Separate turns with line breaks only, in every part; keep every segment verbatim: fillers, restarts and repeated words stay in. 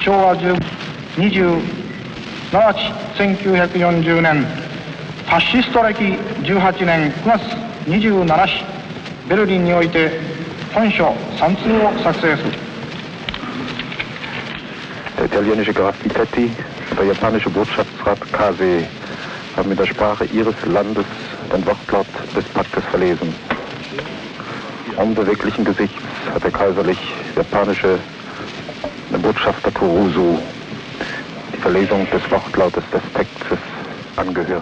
昭和にじゅうなな日せんきゅうひゃくよんじゅうねんファシスト歴じゅうはちねんくがつにじゅうしち日ベルリンにおいて本書さん通を作成する。
Der italienische Graf Vitetti, der japanische Botschaftsrat Kase haben in der Sprache ihres Landes den Wortlaut des Paktes verlesen. Unbeweglichen Gesichts hat der kaiserlich-japanische Botschafter Kurusu die Verlesung des Wortlautes des Textes angehört.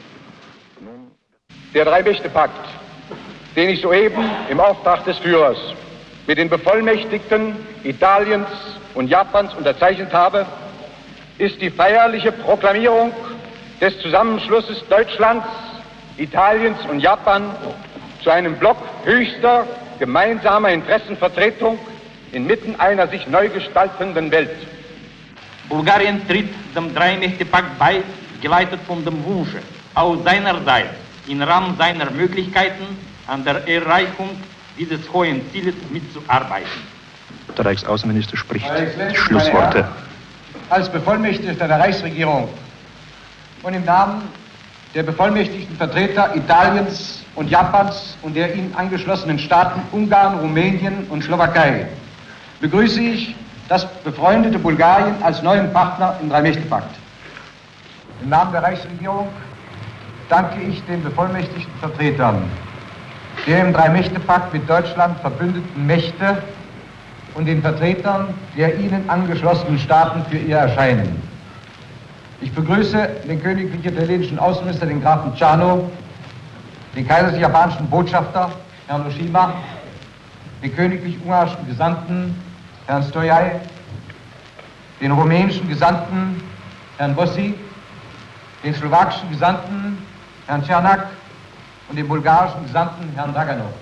Der Drei-Mächte-Pakt, den ich soeben im Auftrag des Führers mit den Bevollmächtigten Italiens und Japans unterzeichnet habe, ist die feierliche Proklamierung des Zusammenschlusses Deutschlands, Italiens und Japan zu einem Block höchster gemeinsamer Interessenvertretung inmitten einer sich neu gestaltenden Welt.
Bulgarien tritt dem Drei-Mächte-Pakt bei, geleitet von dem Wunsch, aus seiner Seite im Rahmen seiner Möglichkeiten an der Erreichung dieses hohen Zieles mitzuarbeiten.
Der Reichsaußenminister spricht die Schlussworte.
Als Bevollmächtigter der Reichsregierung und im Namen der bevollmächtigten Vertreter Italiens und Japans und der ihnen angeschlossenen Staaten Ungarn, Rumänien und Slowakei begrüße ich das befreundete Bulgarien als neuen Partner im Drei-Mächte-Pakt. Im Namen der Reichsregierung danke ich den bevollmächtigten Vertretern der im Drei-Mächte-Pakt mit Deutschland verbündeten Mächte und den Vertretern der ihnen angeschlossenen Staaten für ihr Erscheinen. Ich begrüße den königlich italienischen Außenminister, den Grafen Ciano, den kaiserlich-japanischen Botschafter, Herrn Oshima, den königlich-ungarischen Gesandten, Herrn Stoiai, den rumänischen Gesandten, Herrn Bossi, den slowakischen Gesandten, Herrn Czernak und den bulgarischen Gesandten, Herrn Draganov.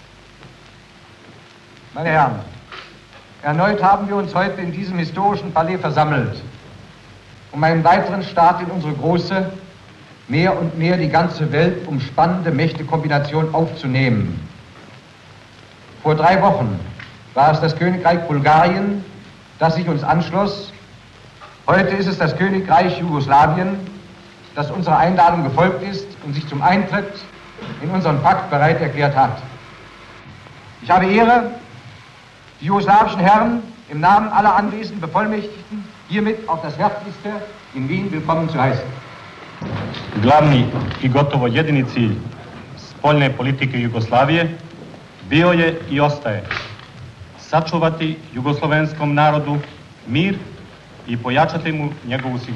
Meine Herren, erneut haben wir uns heute in diesem historischen Palais versammelt, um einen weiteren Start in unsere große, mehr und mehr die ganze Welt umspannende Mächtekombination aufzunehmen. Vor drei Wochen war es das Königreich Bulgarien, das sich uns anschloss. Heute ist es das Königreich Jugoslawien, das unserer Einladung gefolgt ist und sich zum Eintritt in unseren Pakt bereit erklärt hat. Ich habe Ehre, die jugoslawischen Herren im Namen aller anwesenden Bevollmächtigten hiermit auf das Herzlichste in Wien willkommen zu heißen.
Glavni i gotovo jedini cilj spoljne politike Jugoslavije bio je i ostaje sačuvati jugoslovenskom narodu mir i pojačati mu njegovu sigurnost.